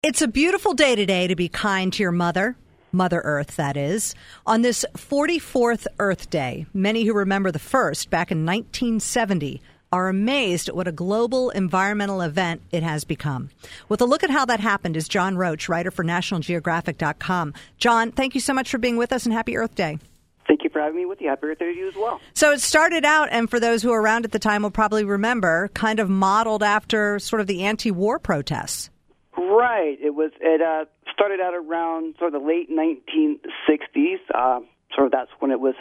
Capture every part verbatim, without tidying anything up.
It's a beautiful day today to be kind to your mother, Mother Earth, that is. On this forty-fourth Earth Day, many who remember the first back in nineteen seventy are amazed at what a global environmental event it has become. With a look at how that happened is John Roach, writer for National Geographic dot com. John, thank you so much for being with us, and happy Earth Day. Thank you for having me with you. Happy Earth Day to you as well. So it started out, and for those who were around at the time will probably remember, kind of modeled after sort of the anti-war protests. Right. It was. It uh, started out around sort of the late nineteen sixties. Uh, sort of that's when it was.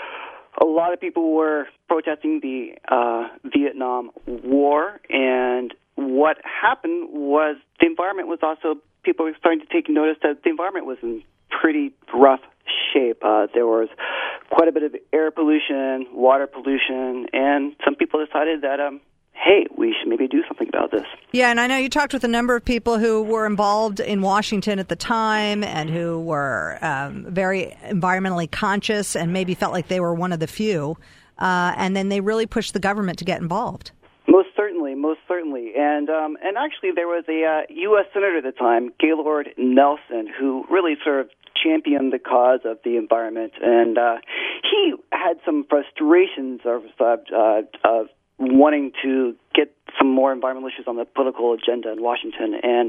A lot of people were protesting the uh, Vietnam War, and what happened was the environment was also, people were starting to take notice that the environment was in pretty rough shape. Uh, there was quite a bit of air pollution, water pollution, and some people decided that, um, hey, we should maybe do something about this. Yeah, and I know you talked with a number of people who were involved in Washington at the time and who were um, very environmentally conscious and maybe felt like they were one of the few. Uh, and then they really pushed the government to get involved. Most certainly, most certainly. And um, and actually there was a uh, U S Senator at the time, Gaylord Nelson, who really sort of championed the cause of the environment. And uh, he had some frustrations of, uh, of wanting to get some more environmental issues on the political agenda in Washington, and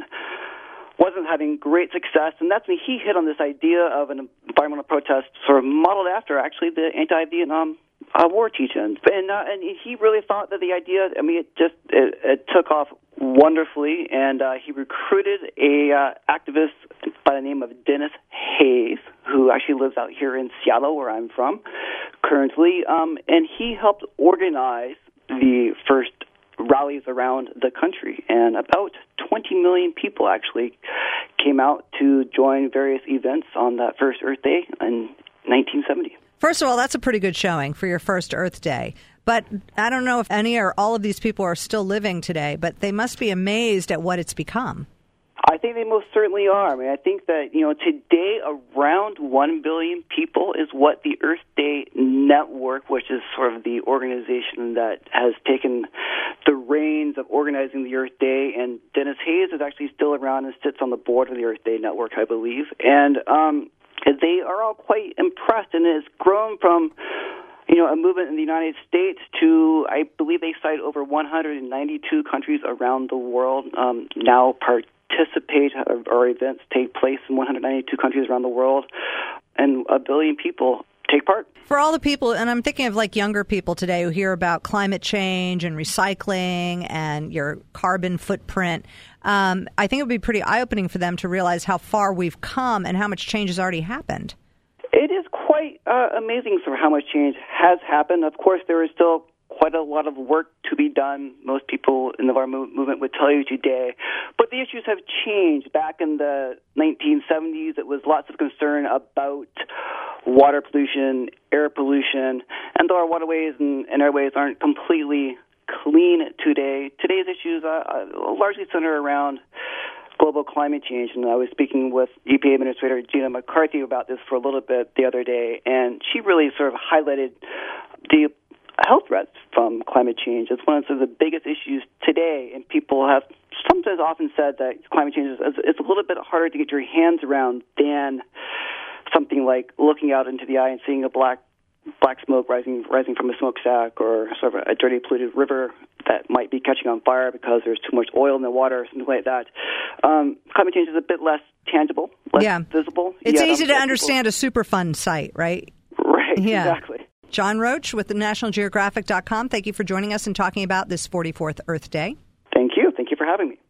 wasn't having great success. And that's when he hit on this idea of an environmental protest sort of modeled after, actually, the anti-Vietnam uh, War teach-ins. And, uh, and he really thought that the idea, I mean, it just it, it took off wonderfully, and uh, he recruited a uh, activist by the name of Dennis Hayes, who actually lives out here in Seattle, where I'm from, currently, um, and he helped organize the first rallies around the country, and about twenty million people actually came out to join various events on that first Earth Day in nineteen seventy. First of all, that's a pretty good showing for your first Earth Day. But I don't know if any or all of these people are still living today, but they must be amazed at what it's become. I think they most certainly are. I mean, I think that, you know, today around one billion people is what the Earth Day Network, which is sort of the organization that has taken the reins of organizing the Earth Day, and Dennis Hayes is actually still around and sits on the board of the Earth Day Network, I believe. And um, they are all quite impressed, and it has grown from, you know, a movement in the United States to, I believe they cite over one hundred ninety-two countries around the world um, now part. participate or events take place in one hundred ninety-two countries around the world, and a billion people take part. For all the people, and I'm thinking of like younger people today who hear about climate change and recycling and your carbon footprint, um, I think it would be pretty eye-opening for them to realize how far we've come and how much change has already happened. It is quite uh, amazing for how much change has happened. Of course, there is still quite a lot of work to be done. Most people in the environment movement would tell you today. But the issues have changed. Back in the nineteen seventies, it was lots of concern about water pollution, air pollution, and though our waterways and, and airways aren't completely clean today, today's issues are largely center around global climate change. And I was speaking with E P A Administrator Gina McCarthy about this for a little bit the other day, and she really sort of highlighted the health threats from climate change. It's one of the biggest issues today, and people have sometimes often said that climate change is it's a little bit harder to get your hands around than something like looking out into the eye and seeing a black black smoke rising rising from a smokestack, or sort of a dirty, polluted river that might be catching on fire because there's too much oil in the water or something like that. Um, climate change is a bit less tangible, less yeah. visible. It's yeah, easy to understand people. A Superfund site, right? Right, yeah. exactly. John Roach with the National Geographic dot com. Thank you for joining us and talking about this forty-fourth Earth Day. Thank you. Thank you for having me.